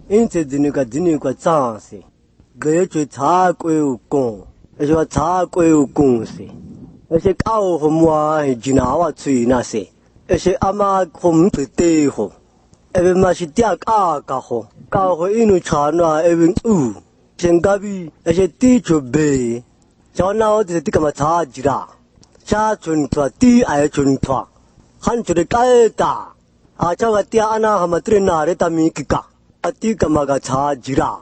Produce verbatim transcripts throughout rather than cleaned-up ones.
inse dini ka dini ka chance ge chu cha kwe kong e jo cha kwe kong se e se kao ho mwa jina wa chui na se e se ama khom tu te ho e be ma si tia ka ka ho ka ho inu cha na e bin u sen ga bi e se ti chu be cho na o ti ka ma cha jira cha chun twa ti ai chun twa han chu de ka ta a cha ga tia ana ha ma tre na re ta mi ki ka a ti ka ma ga cha jira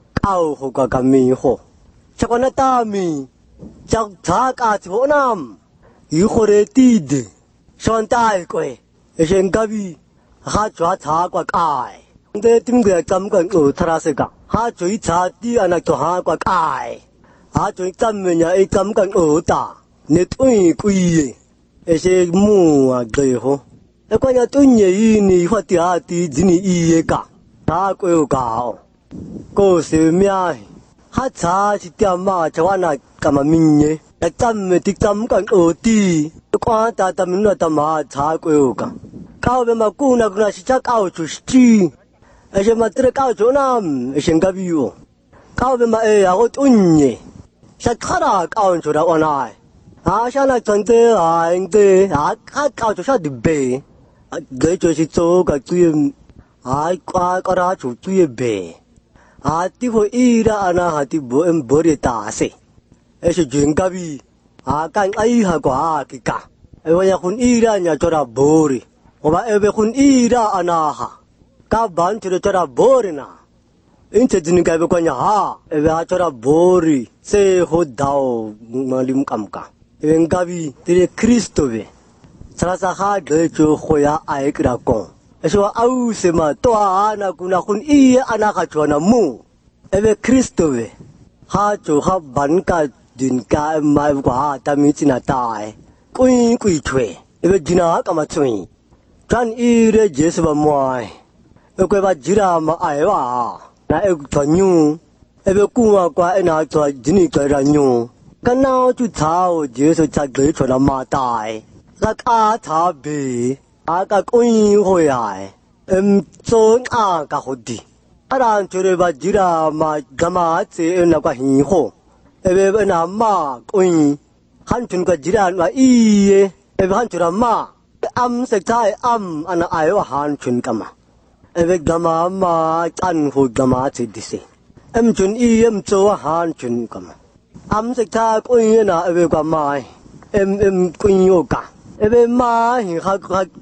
ao ho ka ka mi ho cha ko na ta mi cha cha ka chu nam yu ho re ti de son tai ko e sen ga bi ha chwa cha kwa kai de tim ge cham ka u thara se ka ha chui cha ti ana to ha kwa kai ha chui cham me nya e cham ka u ta ne tui kui e se mu a ge ho e kwa nya tu nye yi ni ho ti a ti ji ni yi ye ka ta ko yo ka ko se mya ha cha si tia ma cha na ka ma min ye e cham me ti cham ka u ti kwa ta ta min na ta ma cha ko yo ka cao về mà cu na na chỉ chắc cao chủ chi, ấy chứ mà từ cao chỗ nam, ấy xem cái biểu, cao về mà ấy à có tuân nhỉ, sẽ khá là cao chỗ đó anh ai, à sao lại chân thế à anh thế, à khá cao chỗ sao được bể, à cái chỗ chỉ chỗ cái chuyện, à qua cái đó chỗ chuyện bể, à tí hồi ý ra anh à tí bữa em bữa đi ta sẽ, ấy chứ chuyện cái biểu, à cái ấy hà quá cái cả, ấy bây giờ con ý ra nhà chỗ đó bữa đi. Oba ebe kun ira anaha ka ban chura chura borina inche jini ka ebe ko nya ha ebe ha chura bori se ho dao malim kam ka ebe ngabi tire Kristo be sara sa ha de chu khoya ai kra ko eso au se ma to ana kuna kun i ana ka chona mu ebe Kristo be ha chu ha ban ka din ka mai kwa ta mi china tai kui kui thwe ebe jina ka ma chui Chan i re jesu ba moi e ko ba jira ma ai ba na e to nyu e be ku ma kwa e na to jini ka ra nyu ka na chu cha o jesu cha ge cho na ma dai ka ka cha be a ka ko yi ho ya em chon a ka ho di a ran chu re ba jira ma ga ma che e na ka hi ho e be na ma ko yi han chun ka jira ma i e e han chu ra ma âm sẽ trái âm anh ai ở hàn chun kama em gama mà ăn hồi gama chỉ đi xem em chun y em cho hàn chun kama âm sẽ trái coi như là em gama em em coi như cả em mà hiện